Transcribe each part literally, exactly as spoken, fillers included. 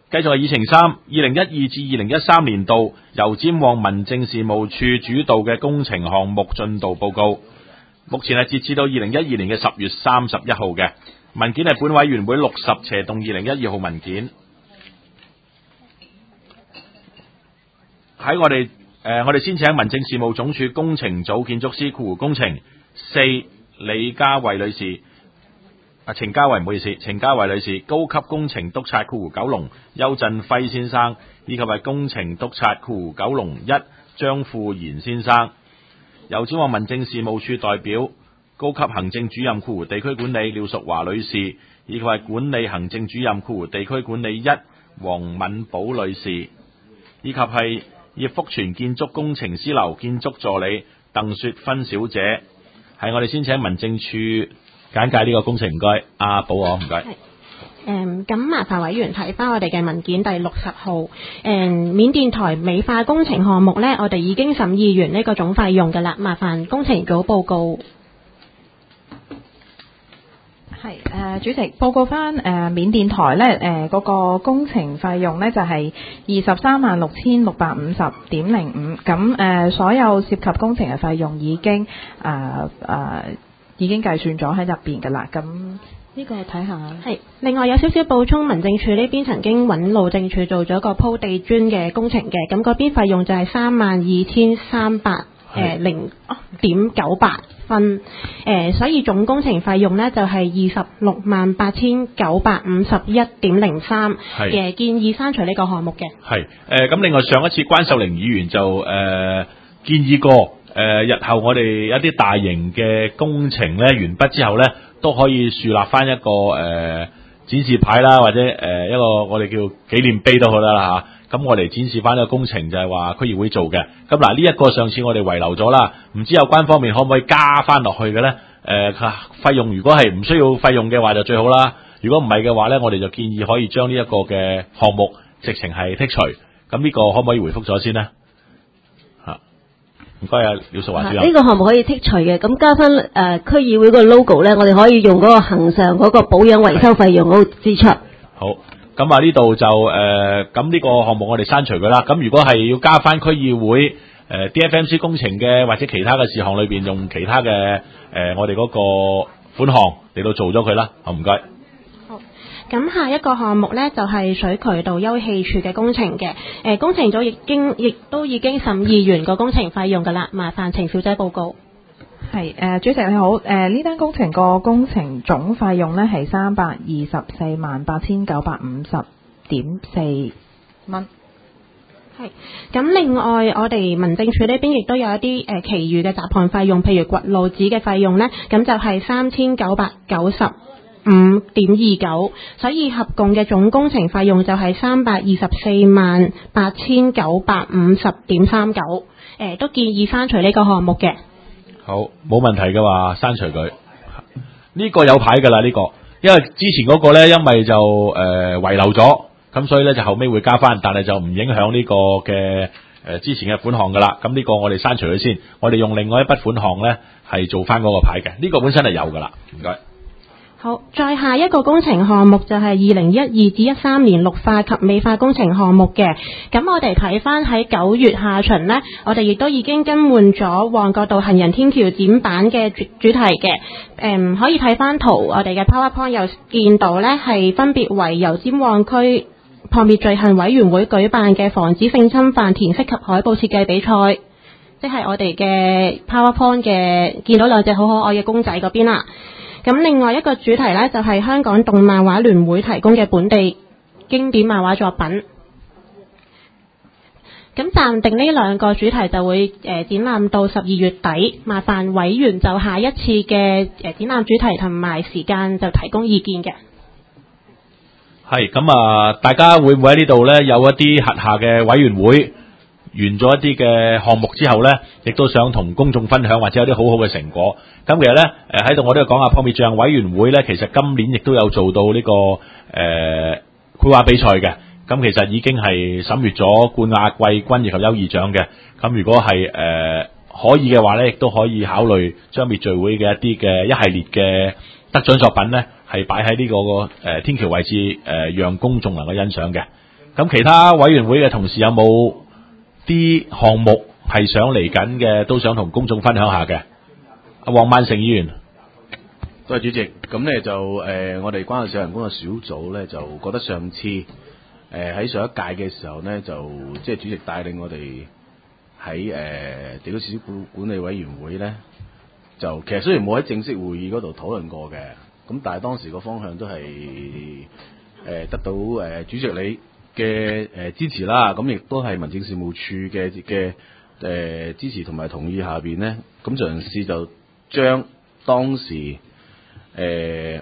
繼續係議程三，二零一二至二零一三年度由尖旺民政事務處主導嘅工程項目進度報告，目前係截至到二零一二年嘅十月三十一號嘅文件係本委員會六十斜動二零一二號文件。喺我哋誒、呃，我哋先請民政事務總署工程組建築師括弧工程四李嘉慧女士。啊，程嘉慧唔好意思，程嘉慧女士，高級工程督察括弧九龍邱振輝先生，以及係工程督察括弧九龍一張富賢先生，由尖旺民政事務處代表高級行政主任括弧地區管理廖淑華女士，以及係管理行政主任括弧地區管理一黃敏寶女士，以及係葉福全建築工程師樓建築助理鄧雪芬小姐。係我哋先請民政處簡介呢個工程，唔該，阿寶我唔該。 誒，咁麻煩委員睇翻我哋嘅文件第六十號，誒，緬甸台美化工程項目呢，我哋已經審議完呢個總費用㗎啦，麻煩工程組報告。 係誒、呃，主席報告翻誒、呃、緬甸台咧誒嗰個工程費用咧就係二十三萬六千六百五十點零五，咁誒所有涉及工程嘅費用已經誒誒、呃呃、已經計算咗喺入邊㗎啦，咁呢個睇下。 係另外有少少補充，民政處呢邊曾經揾路政處做咗個鋪地磚嘅工程嘅，咁嗰邊費用就係三萬二千三百誒零點九八分，誒、呃，所以總工程費用呢就係二十六萬八千九百五十一點零三，嘅建議刪除呢個項目嘅。係誒，咁另外上一次關秀玲議員就誒、呃、建議過，誒、呃、日後我哋一啲大型嘅工程咧完畢之後咧，都可以樹立翻一個誒、呃、展示牌啦，或者誒、呃、一個我哋叫紀念碑都好啦吓。咁我哋展示翻呢個工程就係話區議會做嘅。咁嗱呢一個上次我哋遺留咗啦，唔知有關方面可唔可以加翻落去嘅咧？誒、呃，費用如果係唔需要費用嘅話就最好啦。如果唔係嘅話咧，我哋就建議可以將呢一個嘅項目直情係剔除。咁呢個可唔可以回覆咗先呢？吓，唔該啊，廖淑華主任。 呢、這個項目可以剔除嘅，咁加翻誒、呃、區議會個 logo 咧，我哋可以用嗰個恆常嗰個保養維修費用嗰個支出。 好。咁啊呢度就誒咁呢個項目我哋刪除佢啦。咁如果係要加翻區議會誒、呃、D F M C 工程嘅或者其他嘅事項裏邊用其他嘅誒、呃、我哋嗰個款項嚟到做咗佢啦。好，唔該。 好，咁下一個項目呢，就係、是、水渠道休憩處嘅工程嘅。誒、呃、工程組已經亦都已經審議完個工程費用㗎啦。麻煩程小姐報告。 係誒、呃，主席你好，誒呢單工程個工程總費用咧係三百二十四萬八千九百五十點四蚊。 係，咁另外我哋民政處呢邊亦都有一啲誒、呃、其餘嘅雜項費用，譬如掘路紙嘅費用呢，咁就係三千九百九十五點二九，所以合共嘅總工程費用就係三百二十四萬八千九百五十點三九。誒，都建議刪除呢個項目嘅。 好，冇問題嘅話，刪除佢。呢、這個有牌噶啦，呢、這個，因為之前嗰個咧，因為就誒、呃、遺留咗，咁所以咧就後尾會加翻，但係就唔影響呢個嘅誒、呃、之前嘅款項噶啦。咁呢個我哋刪除佢先，我哋用另外一筆款項咧係做翻嗰個牌嘅。呢、這個本身係有噶啦，唔該。 好，再下一個工程項目就係二零一二至一三年綠化及美化工程項目嘅。咁我哋睇翻喺九月下旬呢，我哋亦都已經更換咗旺角道行人天橋展板嘅主主題嘅。誒、嗯，可以睇翻圖，我哋嘅 PowerPoint 又見到呢係分別為由尖旺區撲滅罪行委員會舉辦嘅防止性侵犯填色及海報設計比賽，即係我哋嘅 PowerPoint 嘅見到兩隻好可愛嘅公仔嗰邊啦。咁另外一個主題呢，就係香港動漫畫聯會提供嘅本地經典漫畫作品。咁暫定呢兩個主題就會誒、呃、展覽到十二月底，麻煩委員就下一次嘅誒、呃、展覽主題同埋時間就提供意見嘅。 係咁啊，大家會唔會喺呢度呢？有一啲轄下嘅委員會完咗一啲嘅項目之後呢，亦都想同公眾分享或者有啲好好嘅成果。咁其實呢，誒喺度我都要講下撲滅罪行委員會呢，其實今年亦都有做到呢、這個誒繪畫比賽嘅。咁其實已經係審閱咗冠亞季軍以及優異獎嘅。咁如果係誒、呃、可以嘅話呢，亦都可以考慮將滅罪會嘅一啲嘅一系列嘅得獎作品呢，係擺喺呢個誒、呃、天橋位置誒、呃，讓公眾能夠欣賞嘅。 咁其他委員會嘅同事有冇啲項目係想嚟緊嘅，都想同公眾分享下嘅？阿黃萬成議員。 多謝主席。咁咧就誒、呃，我哋關愛社人工作小組咧，就覺得上次誒喺、呃、上一屆嘅時候咧，就即係主席帶領我哋喺誒地區設施管管理委員會咧，就其實雖然冇喺正式會議嗰度討論過嘅，咁但係當時個方向都係誒、呃、得到誒、呃、主席你嘅誒支持啦，咁亦都係民政事務處嘅嘅誒支持同埋同意下邊咧，咁嘗試就將當時誒、呃，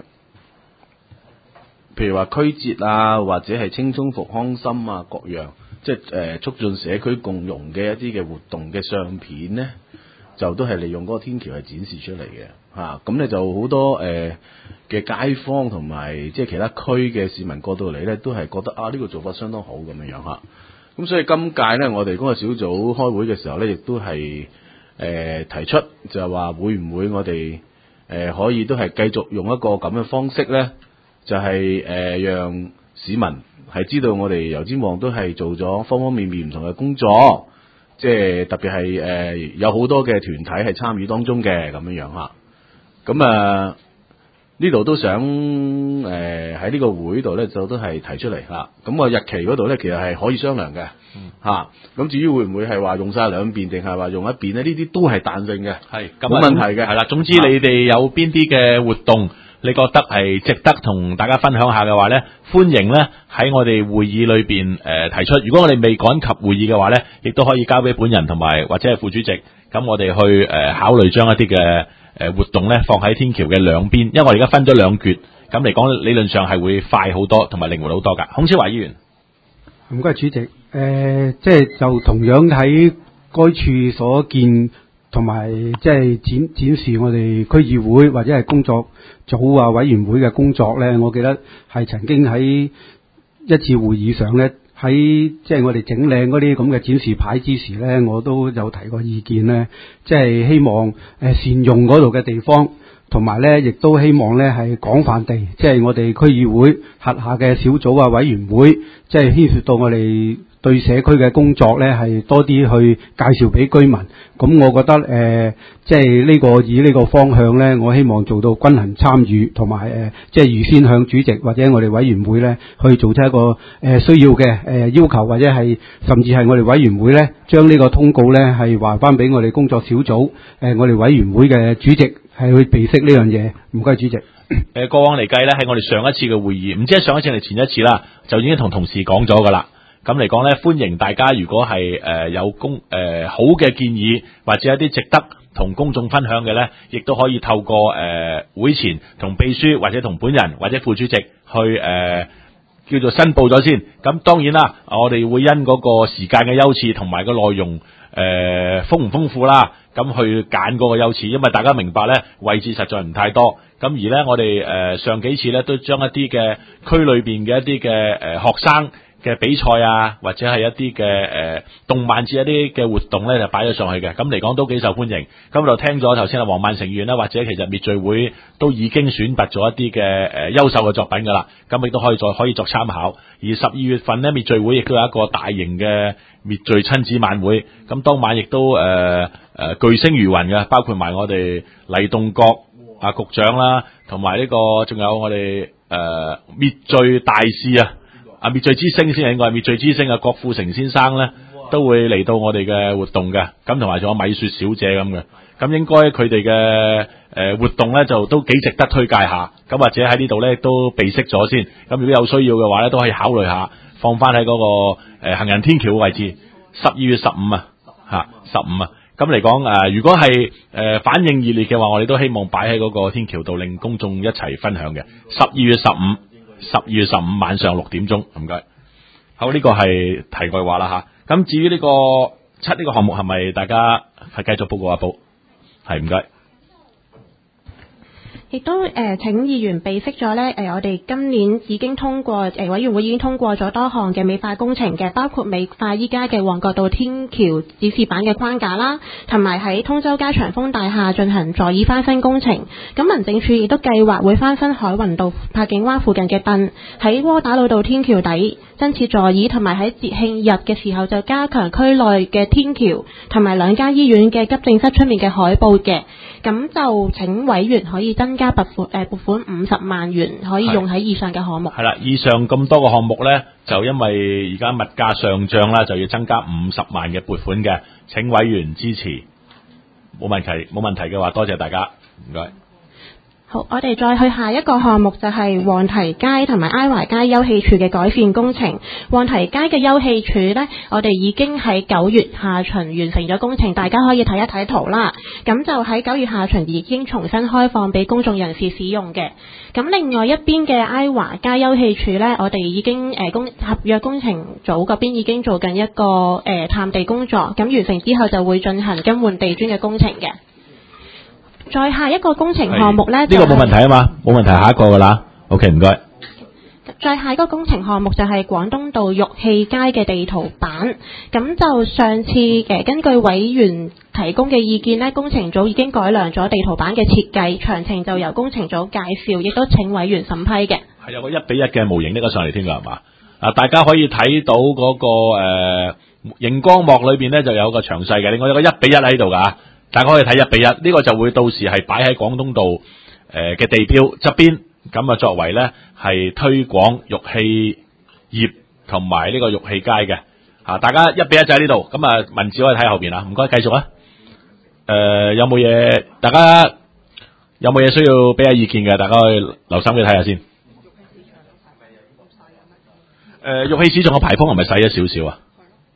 譬如話區節啊，或者係青蔥復康心啊，各樣即係誒、呃、促進社區共融嘅一啲嘅活動嘅相片咧，就都係利用嗰個天橋係展示出嚟嘅嚇。咁、啊、咧就好多誒嘅、呃、街坊同埋即係其他區嘅市民過到嚟咧，都係覺得啊呢、呢個做法相當好咁樣樣嚇。咁、啊、所以今屆咧，我哋嗰個小組開會嘅時候咧，亦都係誒、呃、提出就係話會唔會我哋誒、呃、可以都係繼續用一個咁嘅方式咧，就係、是、誒、呃、讓市民係知道我哋油尖旺都係做咗方方面面唔同嘅工作，即係特別係誒、呃、有好多嘅團體係參與當中嘅咁樣樣嚇。咁啊呢度都想誒喺呢個會度咧，就都係提出嚟嚇。咁個日期嗰度咧，其實係可以商量嘅。嚇，咁、嗯、至於會唔會係話用晒兩邊定係話用一邊咧？呢啲都係彈性嘅，係冇問題嘅。係啦，總之你哋有邊啲嘅活動，你覺得係值得同大家分享下嘅話咧，歡迎咧喺我哋會議裏邊誒、呃、提出。如果我哋未趕及會議嘅話咧，亦都可以交俾本人同埋或者係副主席，咁我哋去誒、呃、考慮將一啲嘅誒活動咧放喺天橋嘅兩邊，因為我哋而家分咗兩橛，咁嚟講理論上係會快好多，同埋靈活好多㗎。孔超華議員， 唔該主席。誒、呃，即係就同樣喺該處所見，同埋即係展展示我哋區議會或者係工作組啊委員會嘅工作咧，我記得係曾經喺一次會議上咧，喺即係我哋整靚嗰啲咁嘅展示牌之時咧，我都有提過意見咧，即係希望誒善用嗰度嘅地方，同埋咧亦都希望咧係廣泛地，即係我哋區議會轄下嘅小組啊委員會，即係牽涉到我哋對社區嘅工作咧，係多啲去介紹俾居民。咁我覺得誒、呃，即係呢個以呢個方向咧，我希望做到均衡參與，同埋誒，即係預先向主席或者我哋委員會咧，去做出一個誒、呃、需要嘅誒、呃、要求，或者係甚至係我哋委員會咧，將呢個通告咧係話翻俾我哋工作小組誒、呃，我哋委員會嘅主席係去備悉呢樣嘢。唔該，主席。 誒，過往嚟計咧，喺我哋上一次嘅會議，唔知係上一次定前一次啦，就已經同同事講咗噶啦。咁嚟講咧，歡迎大家如果係誒、呃、有公誒、呃、好嘅建議，或者一啲值得同公眾分享嘅咧，亦都可以透過誒、呃、會前同秘書或者同本人或者副主席去誒、呃、叫做申報咗先。咁當然啦，我哋會因嗰個時間嘅優次同埋個內容誒、呃、豐唔豐富啦，咁去揀嗰個優次，因為大家明白咧，位置實在唔太多。咁而咧，我哋誒、呃、上幾次咧都將一啲嘅區裏邊嘅一啲嘅誒學生嘅比賽啊，或者係一啲嘅誒動漫節一啲嘅活動咧，就擺咗上去嘅。咁嚟講都幾受歡迎。咁就聽咗頭先阿黃萬成員啦，或者其實滅罪會都已經選拔咗一啲嘅誒優秀嘅作品噶啦。咁亦都可以再可以作參考。而十二月份咧，滅罪會亦都有一個大型嘅滅罪親子晚會。咁當晚亦都誒誒、呃呃、巨星如雲嘅，包括埋我哋黎棟國啊局長啦，同埋呢個仲有我哋誒滅罪大使啊。啊！滅罪之星先係應該係滅罪之星啊！郭富城先生咧都會嚟到我哋嘅活動嘅，咁同埋仲有米雪小姐咁嘅，咁應該佢哋嘅誒活動咧就都幾值得推介下，咁或者喺呢度咧都備悉咗先，咁如果有需要嘅話咧都可以考慮下放翻喺嗰個誒、呃、行人天橋嘅位置，十二月十五啊嚇十五啊，咁嚟講誒，如果係誒、呃、反應熱烈嘅話，我哋都希望擺喺嗰個天橋度，令公眾一齊分享嘅。十二月十五。十二月十五晚上六點鐘，唔該。好，呢、這個係題外話啦吓。咁至於呢個七呢個項目係咪大家係繼續報告一報？係唔該。 亦都誒、呃、請議員備悉咗咧誒，我哋今年已經通過誒、呃、委員會已經通過咗多項嘅美化工程嘅，包括美化依家嘅旺角道天橋指示板嘅框架啦，同埋喺通州街長豐大廈進行座椅翻新工程。咁民政處亦都計劃會翻新海雲道柏景灣附近嘅凳，喺窩打老道天橋底增設座椅，同埋喺節慶日嘅時候就加強區內嘅天橋同埋兩間醫院嘅急症室出面嘅海報嘅。咁就請委員可以增加撥款誒撥款五十萬元，可以用喺以上嘅項目。 係啦，以上咁多個項目呢，就因為而家物價上漲啦，就要增加五十萬嘅撥款嘅，請委員支持。冇問題，冇問題嘅話，多謝大家，唔該。 好，我哋再去下一個項目，就係黃堤街同埋埃華街休憩處嘅改善工程。黃堤街嘅休憩處呢，我哋已經喺九月下旬完成咗工程，大家可以睇一睇圖啦。咁就喺九月下旬已經重新開放俾公眾人士使用嘅。咁另外一邊嘅埃華街休憩處呢，我哋已經誒工、呃、合約工程組嗰邊已經做緊一個誒、呃、探地工作，咁完成之後就會進行更換地磚嘅工程嘅。再下一個工程項目呢， 呢、這個冇問題啊嘛，冇問題，下一個噶啦。OK， 唔該。 再下一個工程項目就係廣東道玉器街嘅地圖板。咁就上次嘅根據委員提供嘅意見呢，工程組已經改良咗地圖板嘅設計，詳情就由工程組介紹，亦都請委員審批嘅。 係有個一比一嘅模型拎咗上嚟添㗎，係嘛？啊，大家可以睇到嗰、那個誒熒、呃、光幕裏邊呢就有個詳細嘅，另外有個一比一喺度㗎。大家可以睇一比一，呢、這個就會到時係擺喺廣東道誒嘅地標側邊，咁啊作為咧係推廣玉器業同埋呢個玉器街嘅。啊，大家一比一就喺呢度，咁啊文字可以睇後邊啊，唔該繼續啊。誒、呃、有冇嘢？大家有冇嘢需要俾下意見嘅？大家可以留心去睇下先。誒、呃、玉器市場嘅排風係咪細咗少少啊？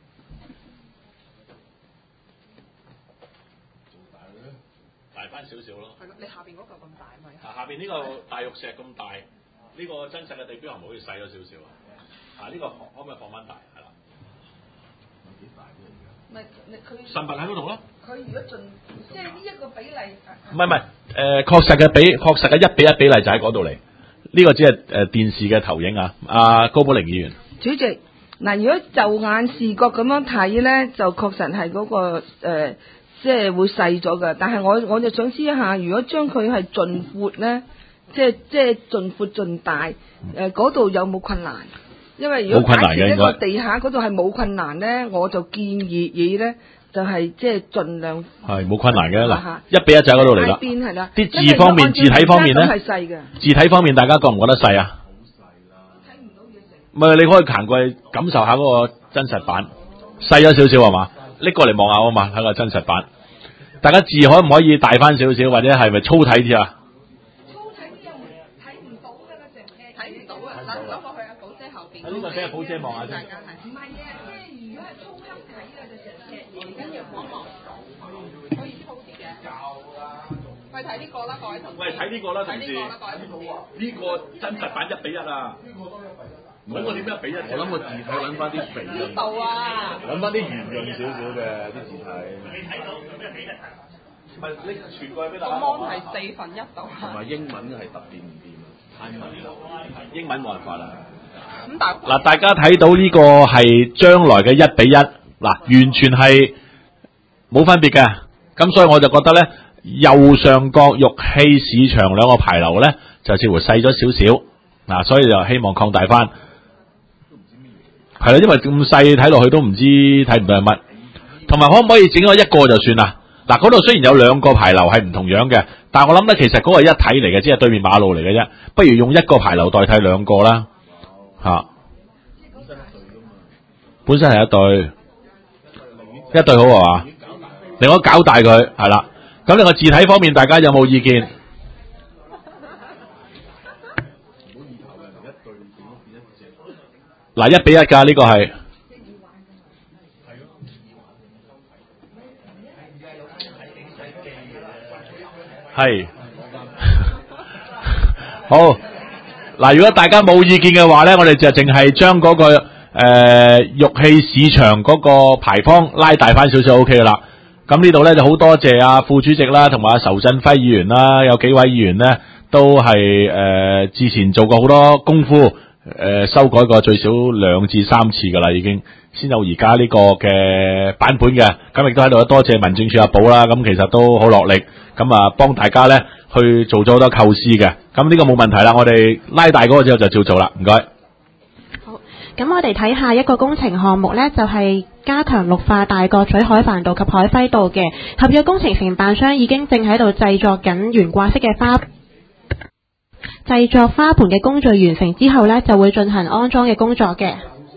下邊呢個大玉石咁大，呢、這個真實嘅地標係咪好似細咗少少啊？啊，呢、這個可唔可以放翻大？係啦，有幾大咧？而家唔係佢神物喺嗰度咯。佢如果盡即係呢一個比例，唔係唔係誒，確實嘅比確實嘅一比一比例就喺嗰度嚟。呢、這個只係誒、呃、電視嘅投影啊。阿高寶玲議員， 主席嗱，如果就眼視覺咁樣睇咧，就確實係嗰、那個誒。呃即係會細咗㗎，但係我我就想知一下，如果將佢係盡闊咧，即係即係盡闊盡大，誒嗰度有冇困難？因為如果假設一個地下嗰度係冇困難咧，我就建議嘢咧就係即係盡量係冇困難嘅嗱，一比一就喺嗰度嚟啦。邊係啦？啲字方面、字體方面咧，係細嘅。字體方面，大家覺唔覺得細啊？好細啦，睇唔到嘢成。唔係，你可以行過去感受下嗰個真實版，細咗少少係嘛？拎過嚟望下啊嘛，睇個真實版。大家字可唔可以大翻少少，或者係咪粗體啲啊？粗體啲又睇唔到㗎啦，成嘅睇唔到啊！嗱，攞過去阿寶姐後邊。呢個俾阿寶姐望下先。唔係啊，即係如果係粗級睇咧，就成隻嘢，跟住望望可以粗啲嘅。夠啦。喂，睇呢個啦，各位同事。喂，睇呢個啦，同事。睇呢個啦，各位同事。呢個真實版一比一啊！呢個都一比一。唔好，我點解比一？我諗個字體揾翻啲肥嘅。呢度啊！揾翻啲圓潤少少嘅啲字體。你睇到有咩比一？唔係你傳過去俾大家。個 mon 係四分一度。同埋英文係特別唔掂啊！太文啦，英文冇辦法啦。咁但嗱，大家睇到呢個係將來嘅一比一，嗱，完全係冇分別嘅。咁所以我就覺得咧，右上角玉器市場兩個牌樓咧，就似乎細咗少少。嗱，所以就希望擴大翻。係啦，因為咁細睇落去都唔知睇唔到係乜，同埋可唔可以整咗一個就算啦？嗱，嗰度雖然有兩個牌樓係唔同樣嘅，但係我諗咧，其實嗰個係一體嚟嘅，只係對面馬路嚟嘅啫。不如用一個牌樓代替兩個啦，吓、啊。本身係一對，一對好係嘛？另外搞大佢係啦。咁另外字體方面，大家有冇意見？嗱，一比一㗎，呢個係係好。嗱，如果大家冇意見嘅話咧，我哋就淨係將嗰個誒玉器市場嗰個牌坊拉大翻少少 OK 㗎啦。咁呢度咧就好多謝啊副主席啦，同埋阿仇振輝議員啦，有幾位議員咧都係誒、呃、之前做過好多功夫，誒、呃、修改過最少兩至三次噶啦，已經先有而家呢個嘅版本嘅。咁亦都喺度多謝民政處阿寶啦，咁其實都好落力，咁啊幫大家咧去做咗好多構思嘅。咁呢個冇問題啦，我哋拉大嗰個之後就照做啦，唔該。 咁我哋睇下一個工程項目呢，就係加強綠化大角咀海帆道及海輝道嘅合約工程承辦商已經正喺度製作緊懸掛式嘅花製作花盆嘅工序完成之後呢，就會進行安裝嘅工作嘅。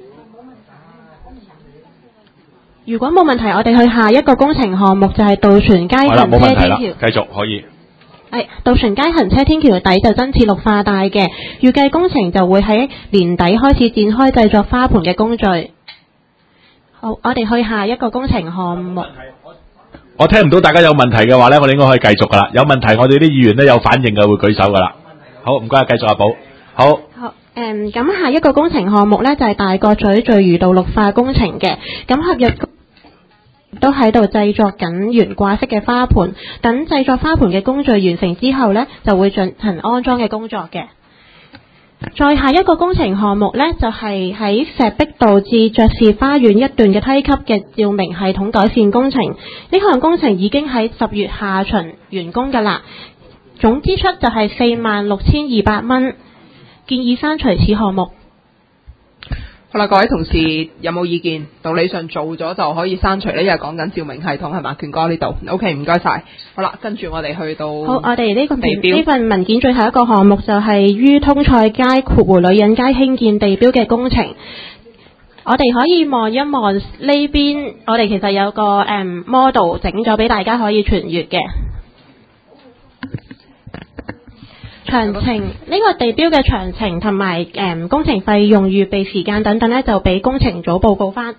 如果冇問題，我哋去下一個工程項目就係渡船街行車天橋。 繼續可以。 係渡船街行車天橋底就增設綠化帶嘅，預計工程就會喺年底開始展開製作花盆嘅工序。好，我哋去下一個工程項目。 我聽唔到大家有問題嘅話呢，我哋應該可以繼續噶啦。有問題我哋啲議員呢有反應嘅會舉手噶啦。好，唔該，繼續阿寶。好。 好，誒，咁下一個工程項目呢，就係大角咀聚魚道綠化工程嘅，咁合約都喺度製作緊懸掛式嘅花盆，等製作花盆嘅工序完成之後呢，就會進行安裝嘅工作嘅。再下一個工程項目呢，就係喺石壁道至爵士花園一段嘅梯級嘅照明系統改善工程。呢項工程已經喺十月下旬完工㗎啦，總支出就係四萬六千二百蚊，建議刪除此項目。 好啦，各位同事有冇意見？道理上做咗就可以刪除呢，因為講緊照明系統係嘛，權哥呢度。OK， 唔該晒。好啦，跟住我哋去到好，我哋呢個地標呢份文件最後一個項目就係於通菜街括弧女人街興建地標嘅工程。我哋可以望一望呢邊，我哋其實有個誒、um, model 整咗俾大家可以傳閱嘅。詳情呢、這個地標嘅詳情同埋誒工程費用、預備時間等等咧，就俾工程組報告翻。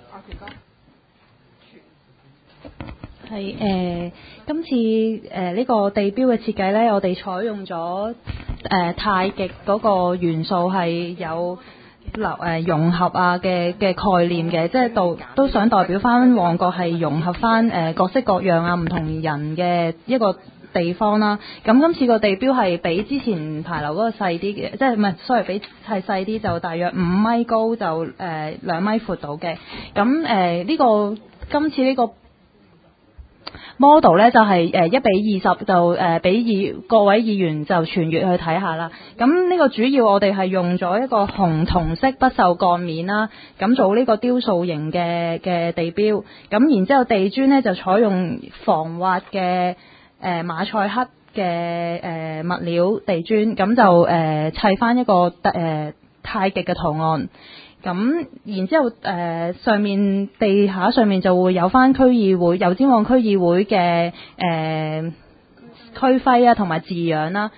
係誒、呃，今次誒呢、呃這個地標嘅設計咧，我哋採用咗誒、呃、太極嗰個元素係有流誒、呃、融合啊嘅嘅概念嘅，即係度都想代表翻旺角係融合翻誒、呃、各式各樣啊唔同人嘅一個地方啦。咁今次個地標係比之前牌樓嗰個細啲嘅，即係唔係 sorry 比係細啲，就大約五米高，就誒兩、呃、米闊到嘅。咁誒呢個今次呢個 model 咧就係誒一比二十，就誒俾議各位議員就傳閱去睇下啦。咁呢個主要我哋係用咗一個紅銅色不鏽鋼面啦，咁做呢個雕塑型嘅嘅地標。咁然之後地磚咧就採用防滑嘅誒馬賽克嘅誒物料地磚，咁就誒、呃、砌翻一個誒、呃、太極嘅圖案。咁然之後誒、呃、上面地下上面就會有翻區議會油尖旺區議會嘅誒區徽啊同埋字樣啦。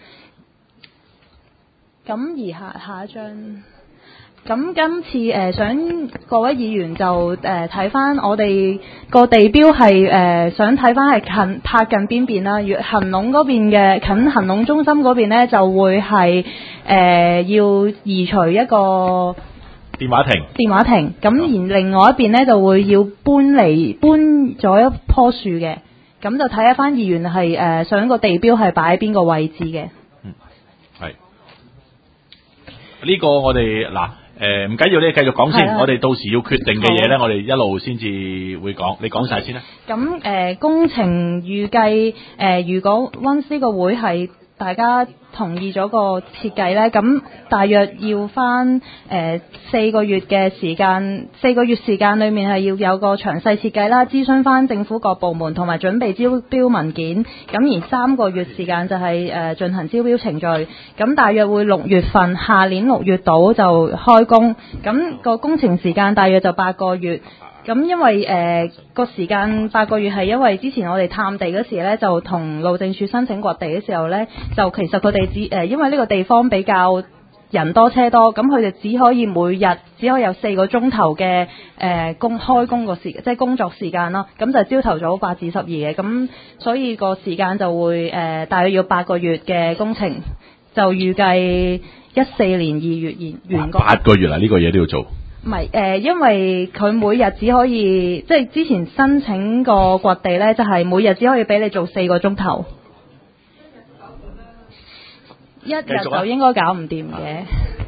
咁而下下一張。咁今次誒、呃、想各位議員就誒睇翻我哋個地標係誒、呃、想睇翻係近拍近邊邊啦，如恒隆嗰邊嘅近恒隆中心嗰邊咧就會係誒、呃、要移除一個電話亭， 電話亭。咁而另外一邊咧就會要搬嚟搬咗一棵樹嘅，咁就睇一翻議員係誒、呃、想個地標係擺喺邊個位置嘅。 嗯，係呢、這個我哋嗱。誒唔緊要，你繼續講先。我哋到時要決定嘅嘢咧，我哋一路先至會講。你講晒先啦。 咁誒、呃、工程預計誒、呃，如果溫斯個會係大家同意咗個設計咧，咁大約要翻誒四個月嘅時間，四個月時間裏面係要有個詳細設計啦，諮詢翻政府各部門同埋準備招標文件。咁而三個月時間就係、是、誒、呃、進行招標程序。咁大約會六月份，下年六月度就開工。咁個工程時間大約就八個月。咁因為誒個、呃、時間八個月係因為之前我哋探地嗰時咧，就同路政署申請掘地嘅時候咧，就其實佢哋只誒、呃、因為呢個地方比較人多車多，咁佢哋只可以每日只可以有四個鐘頭嘅誒工開工個時，即係工作時間咯。咁就朝頭早八至十二嘅，咁所以個時間就會誒、呃、大約要八個月嘅工程，就預計一四年二月完完工。 八個月啦，呢、這個嘢都要做。 唔係誒，因為佢每日只可以，即係之前申請個掘地咧，就係、是、每日只可以俾你做四個鐘頭。 一日就應該搞唔掂嘅，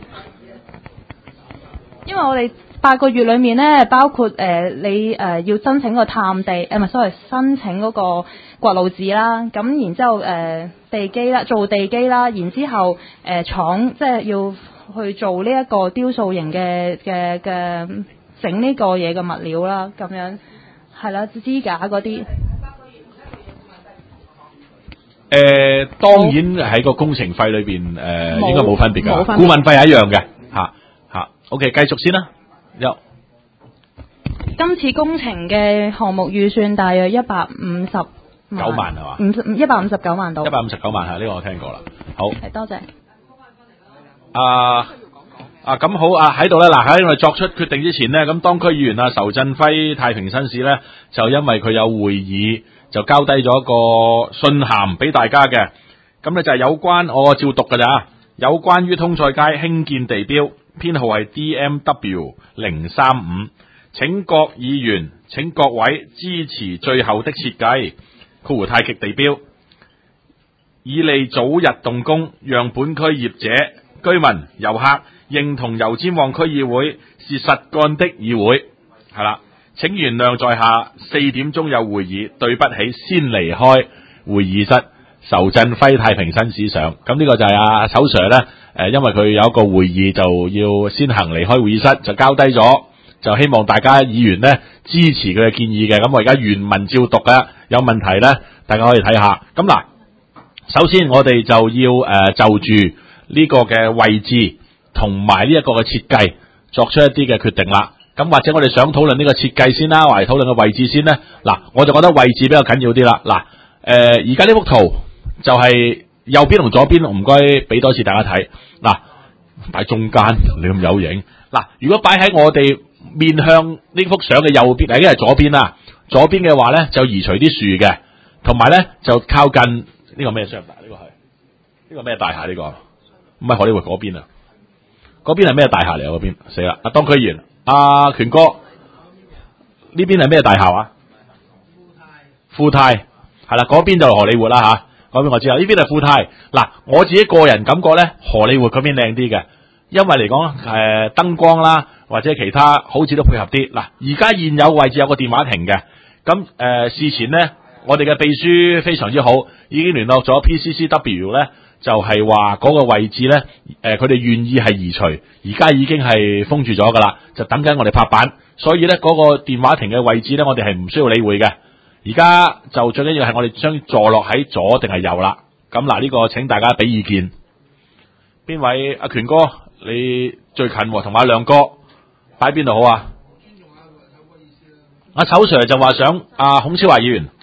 因為我哋八個月裏面咧，包括誒、呃、你誒、呃、要申請個探地，誒唔係 sorry，申請嗰個掘路紙啦，咁然之後誒、呃、地基啦，做地基啦，然之後誒、呃、廠即係要去做呢一個雕塑型嘅嘅嘅整呢個嘢嘅物料啦，咁樣係啦，支架嗰啲。 誒、呃，當然喺個工程費裏邊，誒、呃、應該冇分別㗎， 顧問費係一樣嘅，嚇嚇。OK，繼續先啦，有。 今次工程嘅項目預算大約一百五十九萬係嘛？ 五一百五十九萬到。 一百五十九萬係呢、這個我聽過啦。好。 係多謝。 啊啊咁好啊喺度咧嗱喺我哋作出決定之前呢，咁當區議員啊仇振輝太平紳士咧就因為佢有會議。就交低咗一個信函俾大家嘅，咁咧就係有關我照讀㗎咋，有關於通菜街興建地標，編號係 D M W 零三五，請各議員請各位支持最後的設計，括弧太極地標，以利早日動工，讓本區業者、居民、遊客認同油尖旺區議會是實幹的議會，係啦。請原諒在下四點鐘有會議，對不起，先離開會議室。仇振輝太平紳士上，咁呢個就係阿丑 Sir 咧，誒，因為佢有一個會議就要先行離開會議室，就交低咗，就希望大家議員咧支持佢嘅建議嘅。咁我而家原文照讀嘅，有問題咧，大家可以睇下。咁嗱，首先我哋就要誒、呃、就住呢個嘅位置同埋呢一個嘅設計作出一啲嘅決定啦。咁或者我哋想討論呢個設計先啦，或者討論個位置先咧。嗱，我就覺得位置比較緊要啲啦。嗱，誒、呃，而家呢幅圖就係右邊同左邊，唔該俾多次大家睇。嗱，擺中間，你咁有型。嗱，如果擺喺我哋面向呢幅相嘅右邊，嗱，呢係左邊啦。左邊嘅話咧，就移除啲樹嘅，同埋咧就靠近呢、這個咩商大？呢、這個係呢、這個咩大廈？呢、這個唔係荷里活嗰邊啊？嗰邊係咩大廈嚟啊？嗰邊死啦！阿當區議員。阿、啊、權哥，呢邊係咩大廈啊？富泰係啦，嗰邊就荷里活啦吓，嗰邊我知啦。呢邊係富泰。嗱，我自己個人感覺咧，荷里活嗰邊靚啲嘅，因為嚟講誒燈光啦，或者其他好似都配合啲。嗱，而家現有位置有個電話亭嘅，咁誒、呃、事前咧，我哋嘅秘書非常之好，已經聯絡咗 P C C W 咧。就係話嗰個位置咧，誒佢哋願意係移除，而家已經係封住咗噶啦，就等緊我哋拍板。所以咧嗰、那個電話亭嘅位置咧，我哋係唔需要理會嘅。而家就最緊要係我哋將坐落喺左定係右啦。咁嗱，呢個請大家俾意見。邊位阿權哥，你最近同埋阿亮哥擺邊度好啊？阿丑 Sir 就話想阿、啊、孔超華議員。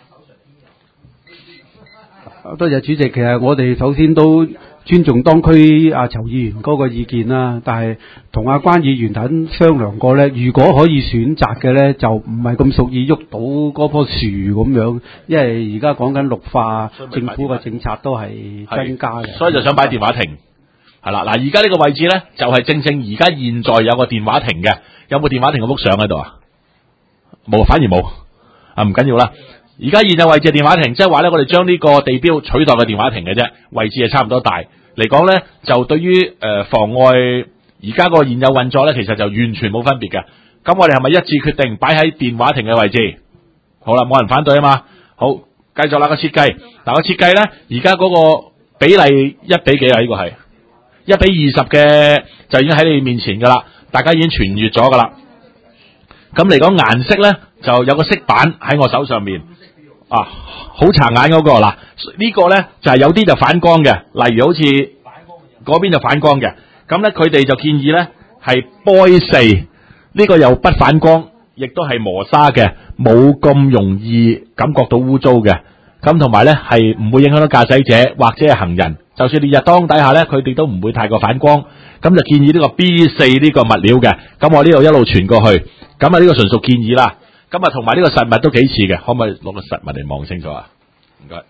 多謝主席，其實我哋首先都尊重當區阿仇議員嗰個意見啦，但係同阿關議員等商量過咧，如果可以選擇嘅咧，就唔係咁屬意喐到嗰棵樹咁樣，因為而家講緊綠化，政府嘅政策都係增加嘅， 所以就想擺電話亭。係啦，嗱，而家呢個位置咧，就係、是、正正而家現在有個電話亭嘅，有冇電話亭嗰幅相喺度啊？冇，反而冇，啊唔緊要啦。而家現有位置係電話亭，即係話咧，我哋將呢個地標取代個電話亭嘅啫，位置係差唔多大嚟講咧，就對於誒、呃、妨礙而家個現有運作咧，其實就完全冇分別嘅。咁我哋係咪一致決定擺喺電話亭嘅位置？好啦，冇人反對啊嘛。好，繼續啦個設計。嗱個設計咧，而家嗰個比例一比幾啊？呢、這個係一比二十嘅，就已經喺你面前噶啦，大家已經傳閱咗噶啦。咁嚟講顏色咧，就有個色板喺我手上面。啊，好殘眼嗰、那個嗱，這個、呢個咧就係、是、有啲就反光嘅，例如好似嗰邊就反光嘅，咁咧佢哋就建議咧係 boy 四，呢個又不反光，亦都係磨砂嘅，冇咁容易感覺到污糟嘅，咁同埋咧係唔會影響到駕駛者或者係行人，就算烈日當底下咧，佢哋都唔會太過反光，咁就建議呢個 B 四呢個物料嘅，咁我呢度一路傳過去，咁啊呢個純屬建議啦。咁啊，同埋呢個實物都幾似嘅，可唔可以攞個實物嚟望清楚啊？唔該。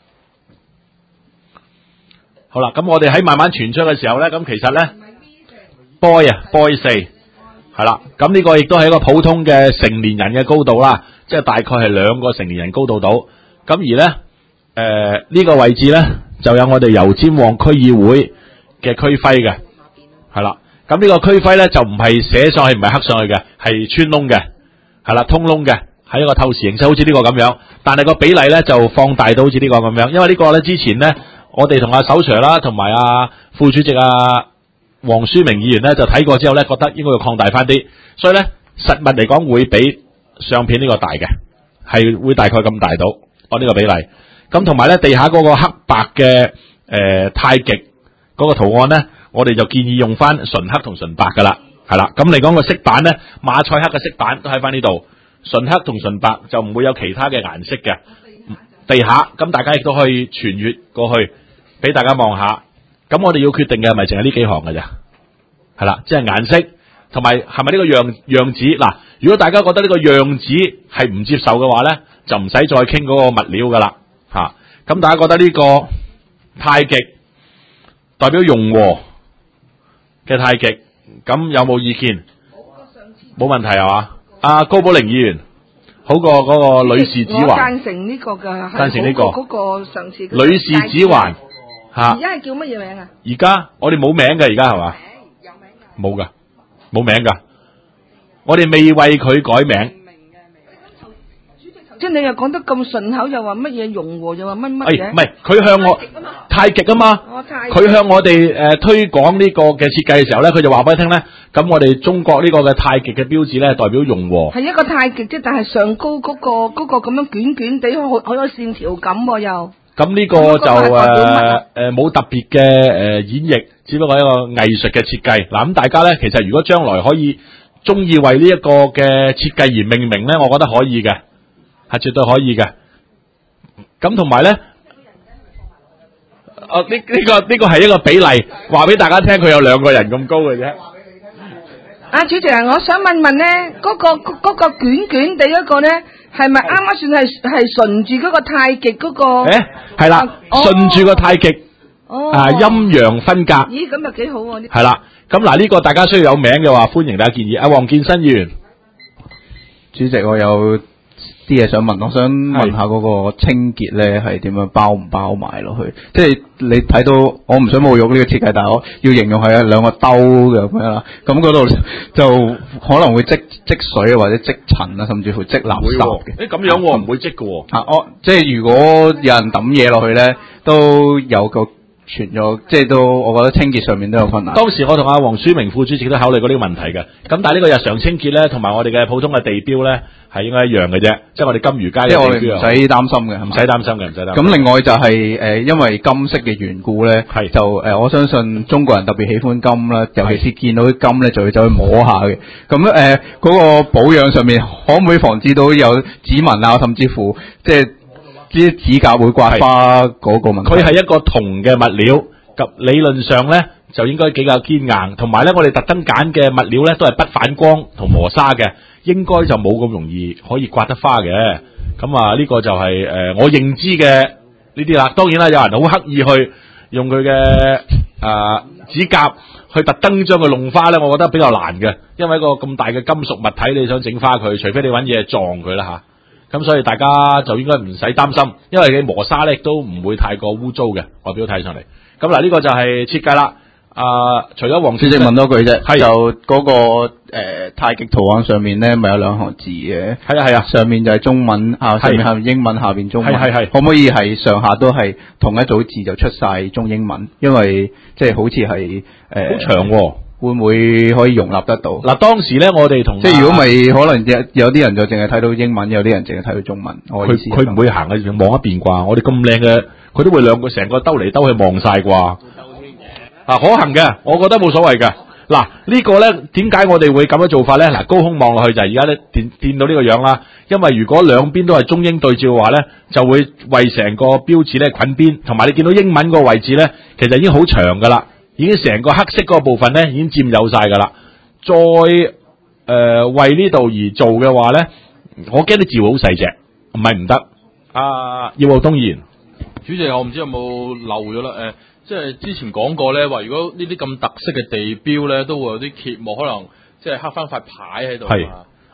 好啦，咁我哋喺慢慢傳出嘅時候咧，咁其實咧 ，boy 啊 ，boy 四係啦，咁呢個亦都係一個普通嘅成年人嘅高度啦，即係大概係兩個成年人高度到。咁而咧，誒、呃、呢、這個位置咧就有我哋油尖旺區議會嘅區徽嘅，係啦。咁呢個區徽咧就唔係寫上去，唔係刻上去嘅，係穿窿嘅，係啦，通窿嘅，係一個透視形式，好似呢個咁樣。但係個比例咧就放大到好似呢個咁樣，因為呢個咧之前咧，我哋同阿首 Sir 啦，同埋阿副主席阿黃書明議員咧就睇過之後咧，覺得應該要擴大翻啲，所以咧實物嚟講會比相片呢個大嘅，係會大概咁大到按呢個比例。咁同埋咧地下嗰個黑白嘅誒、呃、太極嗰個圖案咧，我哋就建議用翻純黑同純白噶啦，係啦。咁嚟講個色板咧，馬賽克嘅色板都喺翻呢度，純黑同純白就唔會有其他嘅顏色嘅。地下咁大家亦都可以傳閱過去俾大家望下。咁我哋要決定嘅係咪淨係呢幾行嘅啫？係啦，即係顏色同埋係咪呢個樣樣子嗱？如果大家覺得呢個樣子係唔接受嘅話咧，就唔使再傾嗰個物料噶啦吓。咁大家覺得呢個太極代表融和嘅太極，咁有冇意見？冇問題係嘛？阿高寶玲議員好過嗰個女士指環。 我贊成呢個嘅， 贊成呢個嗰個上次女士指環吓。 而家係叫乜嘢名啊？ 而家我哋冇名嘅，而家係嘛？ 有名啊？ 冇噶，冇名噶。我哋未為佢改名。 即係你又講得咁順口，又話乜嘢融和，又話乜乜嘅？ 唔係，佢向我太極啊嘛。佢向我哋誒、呃、推廣呢個嘅設計嘅時候咧，佢就話俾你聽咧。咁我哋中國呢個嘅太極嘅標誌咧，代表融和。 係一個太極啫，但係上高嗰、那個嗰、那個咁樣捲捲地，好好有線條感喎又。咁呢個就誒誒冇特別嘅誒、呃、演繹，只不過係一個藝術嘅設計。嗱咁大家咧，其實如果將來可以中意為呢一個嘅設計而命名咧，我覺得可以嘅。係絕對可以嘅，咁同埋咧，哦呢呢個呢個係一個比例，話俾大家聽，佢有兩個人咁高嘅啫。 啊，主席啊，我想問問咧，嗰個嗰個捲捲地嗰個咧，係咪啱啱算係係順住嗰個太極嗰個？誒， 係啦，順住個太極，啊陰陽分隔。 咦，咁又幾好喎！ 係啦，咁嗱呢個大家需要有名嘅話，歡迎大家建議。阿黃建新議員， 主席，我有啲嘢想問，我想問下嗰個清潔咧係點樣包唔包埋落去？即係你睇到，我唔想侮辱呢個設計，但係我要形容係兩個兜嘅咁樣啦。咁嗰度就可能會積積水或者積塵啊，甚至乎積垃圾嘅。 誒咁樣喎，唔會積嘅喎。 啊，我即係如果有人抌嘢落去咧，都有個傳咗，即係都我覺得清潔上面都有困難。 當時我同阿黃書明副主席都考慮過呢個問題嘅。咁但係呢個日常清潔咧，同埋我哋嘅普通嘅地標咧，係應該一樣嘅啫。即係我哋金魚街嘅地標， 即係我哋唔使擔心嘅，係咪？ 唔使擔心嘅，唔使擔心。 咁另外就係、是、誒、呃，因為金色嘅緣故咧，就誒、呃，我相信中國人特別喜歡金啦，尤其是見到啲金咧，就會走去摸下嘅。咁誒，嗰個保養上面可唔可以防止到有指紋啊，甚至乎即係啲指甲會刮花嗰個問題？ 佢係一個銅嘅物料，及理論上咧就應該比較堅硬，同埋咧我哋特登揀嘅物料咧都係不反光同磨砂嘅，應該就冇咁容易可以刮得花嘅。咁啊呢個就係、是、誒、呃、我認知嘅呢啲啦。當然啦，有人好刻意去用佢嘅誒指甲去特登將佢弄花咧，我覺得比較難嘅，因為一個咁大嘅金屬物體，你想整花佢，除非你揾嘢撞佢啦吓。咁所以大家就應該唔使擔心，因為你磨砂咧都唔會太過污糟嘅，外表睇上嚟。咁嗱呢個就係設計啦。啊、呃，除咗黃主席問多句啫，係就嗰、那個誒、呃、太極圖案上面咧，咪有兩行字嘅。係啊係啊，上面就係中文，啊上面下面英文，下邊中文。係係係。可唔可以係上下都係同一組字就出晒中英文？因為即係好似係誒好長喎、哦。 會唔會可以容納得到？ 嗱，當時咧，我哋同即係如果咪可能有有啲人就淨係睇到英文，有啲人淨係睇到中文。我意思佢佢唔會行嘅，望一邊啩？我哋咁靚嘅，佢都會兩個成個兜嚟兜去望晒啩？啊，可行嘅，我覺得冇所謂嘅。嗱，呢個咧點解我哋會咁樣做法咧？嗱，高空望落去就係而家咧見見到呢個樣啦。因為如果兩邊都係中英對照嘅話咧，就會為成個標誌咧捆邊，同埋你見到英文個位置咧，其實已經好長噶啦。已經成個黑色嗰個部分咧，已經佔有晒噶啦。再誒、呃、為呢度而做嘅話咧，我驚啲字好細隻，唔係唔得。啊，葉傲東議員， 主席，我唔知有冇漏咗啦。誒、呃，即係之前講過咧，話如果呢啲咁特色嘅地標咧，都會有啲揭幕，可能即係刻翻塊牌喺度。 係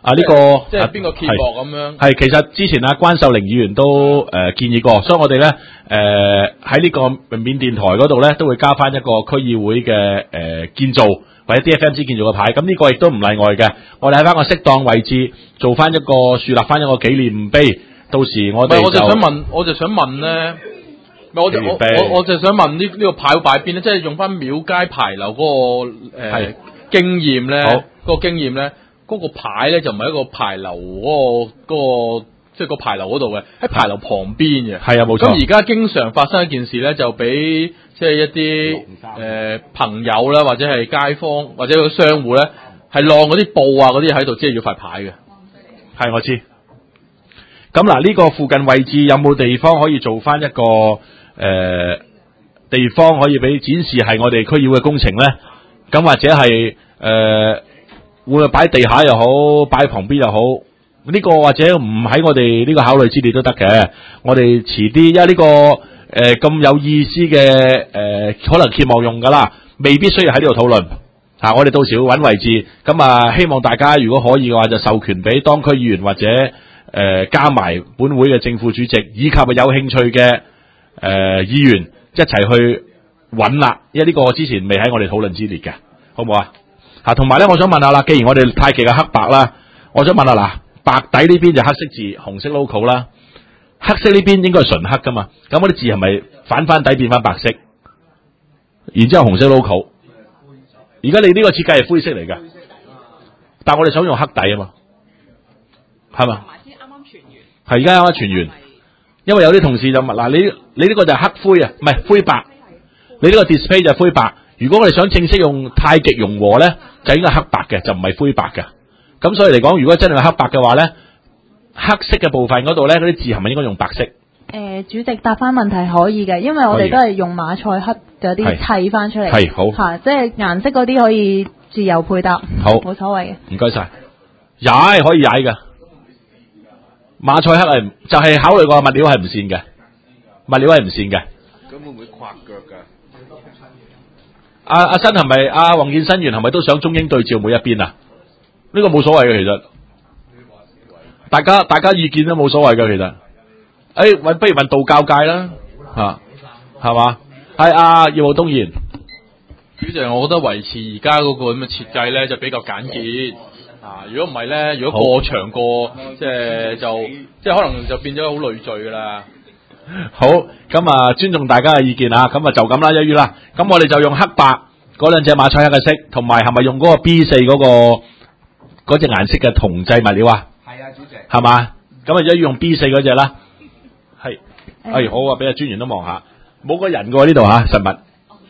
啊呢、這個即係邊個揭幕咁樣？ 係其實之前啊關秀玲議員都誒、呃、建議過，所以我哋咧誒喺呢個緬甸台嗰度咧都會加翻一個區議會嘅誒、呃、建造或者 D F M C 建造嘅牌，咁呢個亦都唔例外嘅。我哋喺翻個適當位置做翻一個樹立翻一個紀念碑，到時我哋我就想問，我就想問咧，我就我我我就想問呢呢個牌會擺邊咧？即係用翻廟街牌樓嗰、那個誒、呃、經驗咧，嗰、那個經驗咧。嗰、那個牌咧就唔係一個牌樓嗰、那個嗰、那個即係個牌樓嗰度嘅，喺牌樓旁邊嘅。係啊，冇錯。咁而家經常發生一件事咧，就俾即係一啲誒、呃、朋友啦，或者係街坊或者個商戶咧，係晾嗰啲布啊嗰啲喺度，即係要塊牌嘅。 係我知。咁嗱，呢個附近位置有冇地方可以做翻一個誒、呃、地方可以俾展示係我哋區議會嘅工程咧？咁或者係誒？呃會唔會擺地下又好，擺旁邊又好？呢、這個或者唔喺我哋呢個考慮之列都得嘅。我哋遲啲，因為呢、這個誒咁、呃、有意思嘅誒、呃，可能揭幕用噶啦，未必需要喺呢度討論吓。我哋到時會揾位置，咁啊，希望大家如果可以嘅話，就授權俾當區議員或者誒、呃、加埋本會嘅正副主席，以及有興趣嘅誒、呃、議員一齊去揾啦。因為呢個之前未喺我哋討論之列嘅，好唔好啊？啊，同埋咧，我想問下啦，既然我哋太極嘅黑白啦，我想問下嗱，白底呢邊就黑色字，紅色 logo 啦，黑色呢邊應該係純黑噶嘛？咁嗰啲字係咪反翻底變翻白色？然之後紅色 logo， 而家你呢個設計係灰色嚟㗎，但我哋想用黑底啊嘛，係嘛？係而家啱啱傳完，因為有啲同事就問嗱，你你呢個就係黑灰啊，唔係灰白，你呢個 display 就係灰白。如果我哋想正式用太極融和咧，就應該係黑白嘅，就唔係灰白嘅。咁所以嚟講，如果真係黑白嘅話咧，黑色嘅部分嗰度咧，嗰啲字係咪應該用白色？誒、 呃，主席答翻問題可以嘅，因為我哋都係用馬賽克嗰啲砌翻出嚟。係好嚇，即係顏色嗰啲可以自由配搭。好，冇所謂嘅。唔該晒， 踩可以踩嘅，馬賽克係就係、是、考慮過物料係唔線嘅，物料係唔線嘅。 咁會唔會跨腳㗎？ 阿阿新係咪阿黃健新員係咪都想中英對照每一邊啊？呢、這個冇所謂嘅，其實大家大家意見都冇所謂嘅，其實。誒、哎，揾不如問道教界啦，吓係嘛？係阿葉浩東議員。 主席，我覺得維持而家嗰個咁嘅設計咧，就比較簡潔。啊，如果唔係咧，如果過長過，即係就即係可能就變咗好累贅噶啦。 好，咁啊尊重大家嘅意見啊，咁啊就咁啦，一於啦，咁我哋就用黑白嗰兩隻馬賽克嘅色，同埋係咪用嗰個 B 四嗰個嗰隻顏色嘅銅製物料啊？係啊，主席。係嘛？咁啊一於用 B 四嗰隻啦。係，哎好啊，俾阿專員都望下，冇個人嘅呢度吓，實物。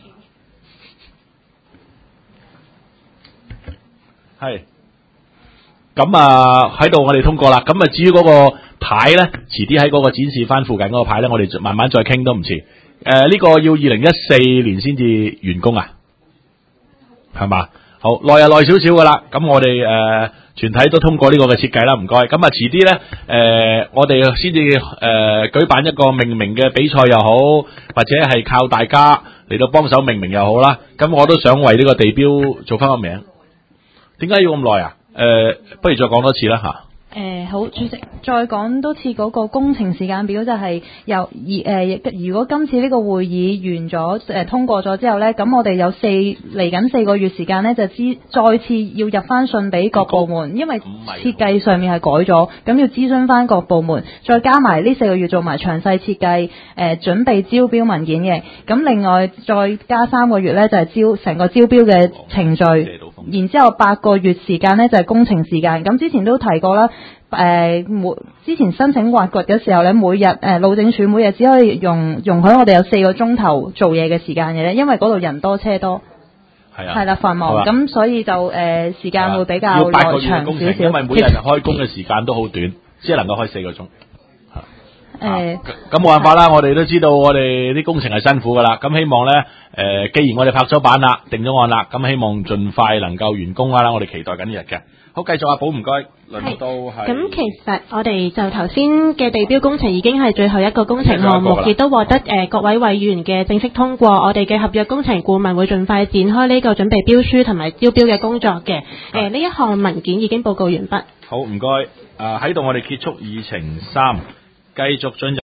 係。咁啊喺度我哋通過啦，咁啊至於嗰個牌咧，遲啲喺嗰個展示翻附近嗰個牌咧，我哋慢慢再傾都唔遲。誒、呃，呢、這個要二零一四年先至完工啊，係嘛？好耐啊，耐少少噶啦。咁我哋誒、呃、全體都通過呢個嘅設計啦，唔該。咁啊，遲啲咧誒，我哋先至誒舉辦一個命名嘅比賽又好，或者係靠大家嚟到幫手命名又好啦。咁我都想為呢個地標做翻個名。點解要咁耐啊？誒、呃，不如再講多次啦吓。 誒、呃、好，主席，再講多次嗰個工程時間表就係由而誒，如果今次呢個會議完咗誒、呃、通過咗之後呢，咁我哋有四嚟緊四個月時間呢，就知再次要入翻信俾各部門，因為設計上面係改咗，咁要諮詢翻各部門，再加埋呢四個月做埋詳細設計，誒、呃、準備招標文件嘅，咁另外再加三個月呢，就係、是、招成個招標嘅程序。然之後八個月時間呢，就係、是、工程時間，咁之前都提過啦。誒、呃，每之前申請挖掘嘅時候咧，每日誒、呃、路政署每日只可以用容許我哋有四個鐘頭做嘢嘅時間嘅咧，因為嗰度人多車多，係啊，係啦繁忙，咁所以就誒、呃、時間會比較耐長少少。 因為每日開工嘅時間都好短，只係能夠開四個鐘。誒，咁冇辦法啦，我哋都知道我哋啲工程係辛苦噶啦，咁希望咧誒、呃，既然我哋拍咗板啦，定咗案啦，咁希望盡快能夠完工啦，我哋期待緊呢日嘅。 好，繼續阿寶唔該，輪到係。 咁其實我哋就頭先嘅地標工程已經係最後一個工程項目，亦都獲得誒、呃、各位委員嘅正式通過。我哋嘅合約工程顧問會盡快展開呢個準備標書同埋招標嘅工作嘅。誒呢一項文件已經報告完畢。 好，唔該。誒喺度我哋結束議程三，繼續進入。